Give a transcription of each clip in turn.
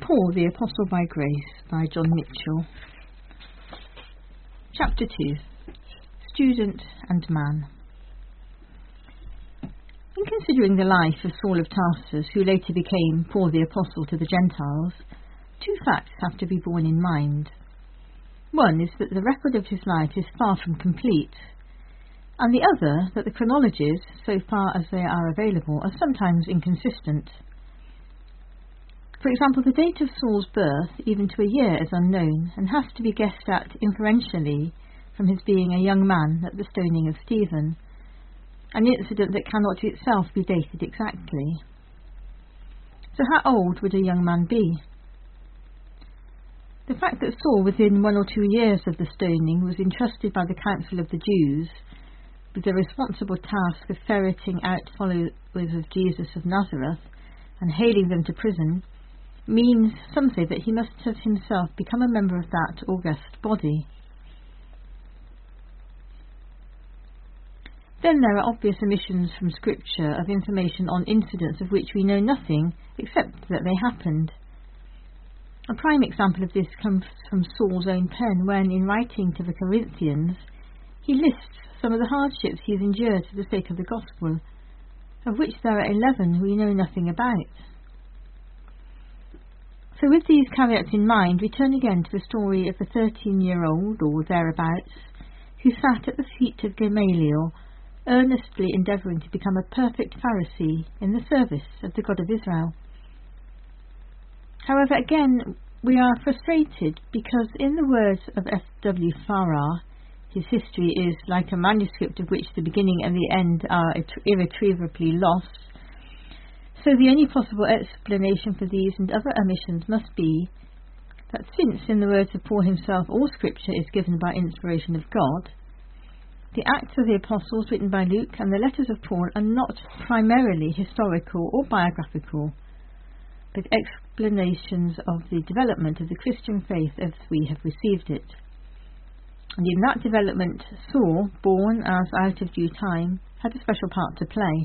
Paul, the Apostle by Grace, by John Mitchell. Chapter 2. Student and Man. In considering the life of Saul of Tarsus, who later became Paul the Apostle to the Gentiles, two facts have to be borne in mind. One is that the record of his life is far from complete, and the other that the chronologies, so far as they are available, are sometimes inconsistent. For example, the date of Saul's birth, even to a year, is unknown, and has to be guessed at inferentially from his being a young man at the stoning of Stephen, an incident that cannot itself be dated exactly. So how old would a young man be? The fact that Saul, within 1 or 2 years of the stoning, was entrusted by the council of the Jews with the responsible task of ferreting out followers of Jesus of Nazareth and hailing them to prison, means some say that he must have himself become a member of that august body. Then there are obvious omissions from Scripture of information on incidents of which we know nothing except that they happened. A prime example of this comes from Saul's own pen when, in writing to the Corinthians, he lists some of the hardships he has endured for the sake of the gospel, of which there are 11 we know nothing about. So with these caveats in mind, we turn again to the story of the 13-year-old, or thereabouts, who sat at the feet of Gamaliel, earnestly endeavouring to become a perfect Pharisee in the service of the God of Israel. However, again, we are frustrated because, in the words of F.W. Farrar, his history is like a manuscript of which the beginning and the end are irretrievably lost. So the only possible explanation for these and other omissions must be that since, in the words of Paul himself, all Scripture is given by inspiration of God, the Acts of the Apostles written by Luke and the letters of Paul are not primarily historical or biographical, but explanations of the development of the Christian faith as we have received it. And in that development, Saul, born as out of due time, had a special part to play.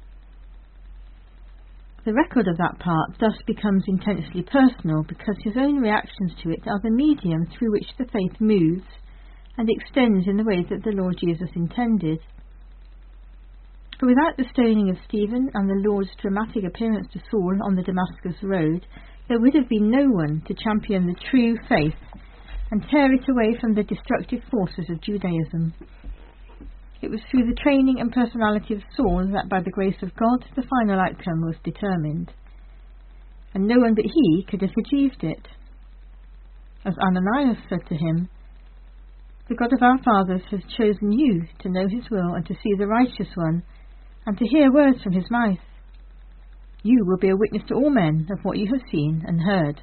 The record of that part thus becomes intensely personal because his own reactions to it are the medium through which the faith moves and extends in the way that the Lord Jesus intended. For without the stoning of Stephen and the Lord's dramatic appearance to Saul on the Damascus road, there would have been no one to champion the true faith and tear it away from the destructive forces of Judaism. It was through the training and personality of Saul that, by the grace of God, the final outcome was determined, and no one but he could have achieved it. As Ananias said to him, "The God of our fathers has chosen you to know his will and to see the righteous one, and to hear words from his mouth. You will be a witness to all men of what you have seen and heard."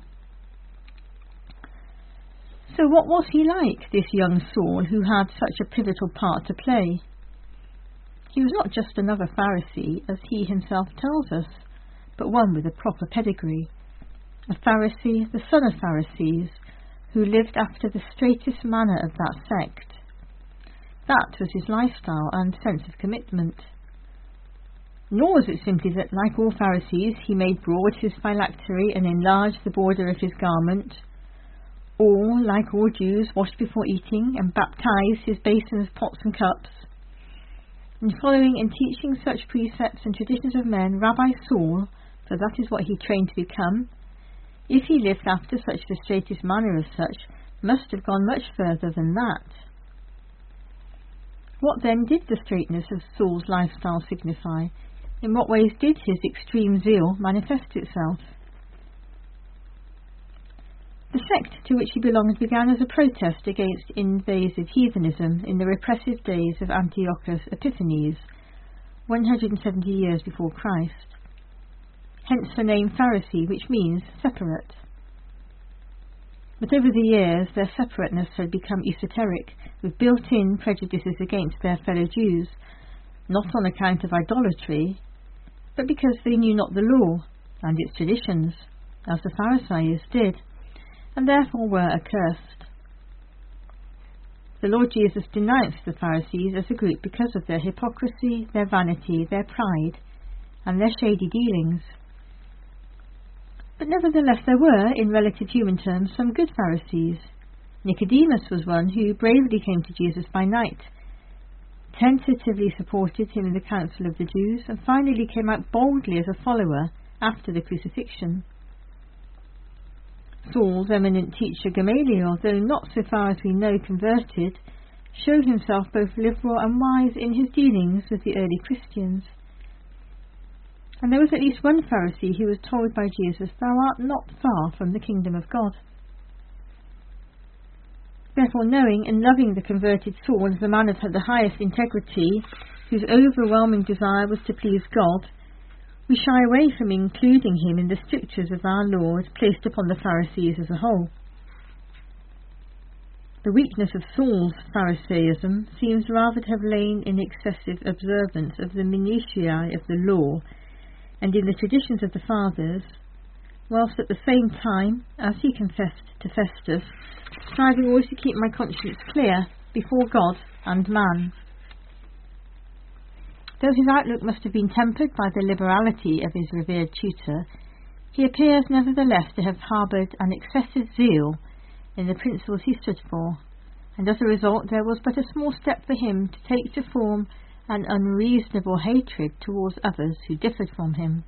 So what was he like, this young Saul, who had such a pivotal part to play? He was not just another Pharisee, as he himself tells us, but one with a proper pedigree. A Pharisee, the son of Pharisees, who lived after the straightest manner of that sect. That was his lifestyle and sense of commitment. Nor was it simply that, like all Pharisees, he made broad his phylactery and enlarged the border of his garment, or, like all Jews, washed before eating and baptized his basins, pots and cups. In following and teaching such precepts and traditions of men, Rabbi Saul, for that is what he trained to become, if he lived after such the straightest manner as such, must have gone much further than that. What then did the straightness of Saul's lifestyle signify? In what ways did his extreme zeal manifest itself? The sect to which he belonged began as a protest against invasive heathenism in the repressive days of Antiochus Epiphanes, 170 years before Christ. Hence the name Pharisee, which means separate. But over the years their separateness had become esoteric, with built-in prejudices against their fellow Jews, not on account of idolatry, but because they knew not the law and its traditions, as the Pharisees did, and therefore were accursed. The Lord Jesus denounced the Pharisees as a group because of their hypocrisy, their vanity, their pride, and their shady dealings. But nevertheless there were, in relative human terms, some good Pharisees. Nicodemus was one who bravely came to Jesus by night, tentatively supported him in the council of the Jews, and finally came out boldly as a follower after the crucifixion. Saul's eminent teacher Gamaliel, though not so far as we know converted, showed himself both liberal and wise in his dealings with the early Christians. And there was at least one Pharisee who was told by Jesus, "Thou art not far from the kingdom of God." Therefore, knowing and loving the converted Saul as a man of the highest integrity, whose overwhelming desire was to please God, we shy away from including him in the strictures of our Lord placed upon the Pharisees as a whole. The weakness of Saul's Pharisaism seems rather to have lain in excessive observance of the minutiae of the law and in the traditions of the fathers, whilst at the same time, as he confessed to Festus, striving always to keep my conscience clear before God and man. Though his outlook must have been tempered by the liberality of his revered tutor, he appears nevertheless to have harboured an excessive zeal in the principles he stood for, and as a result there was but a small step for him to take to form an unreasonable hatred towards others who differed from him.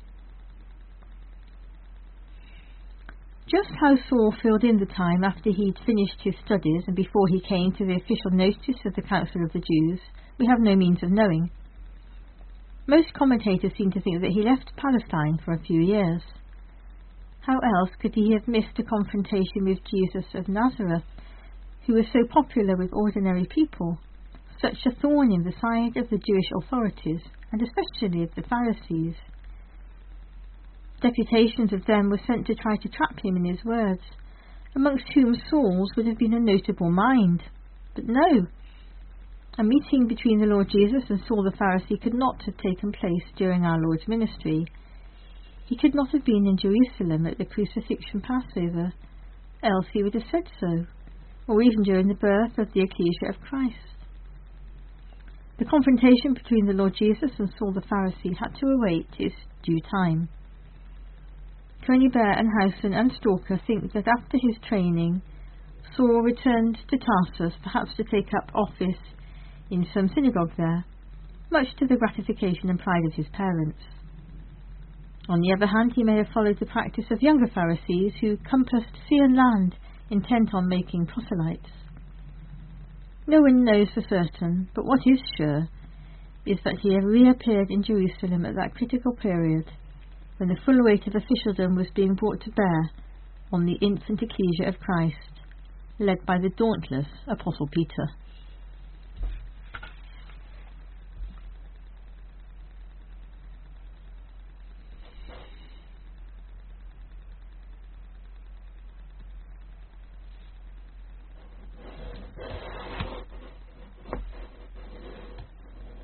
Just how Saul filled in the time after he'd finished his studies and before he came to the official notice of the Council of the Jews, we have no means of knowing. Most commentators seem to think that he left Palestine for a few years. How else could he have missed a confrontation with Jesus of Nazareth, who was so popular with ordinary people, such a thorn in the side of the Jewish authorities, and especially of the Pharisees? Deputations of them were sent to try to trap him in his words, amongst whom Saul's would have been a notable mind. But no, a meeting between the Lord Jesus and Saul the Pharisee could not have taken place during our Lord's ministry. He could not have been in Jerusalem at the crucifixion Passover, else he would have said so, or even during the birth of the ecclesia of Christ. The confrontation between the Lord Jesus and Saul the Pharisee had to await its due time. Conybeare and Howson and Stalker think that after his training, Saul returned to Tarsus, perhaps to take up office in some synagogue there, much to the gratification and pride of his parents. On the other hand, he may have followed the practice of younger Pharisees who compassed sea and land, intent on making proselytes. No one knows for certain, but what is sure is that he reappeared in Jerusalem at that critical period when the full weight of officialdom was being brought to bear on the infant ecclesia of Christ, led by the dauntless Apostle Peter.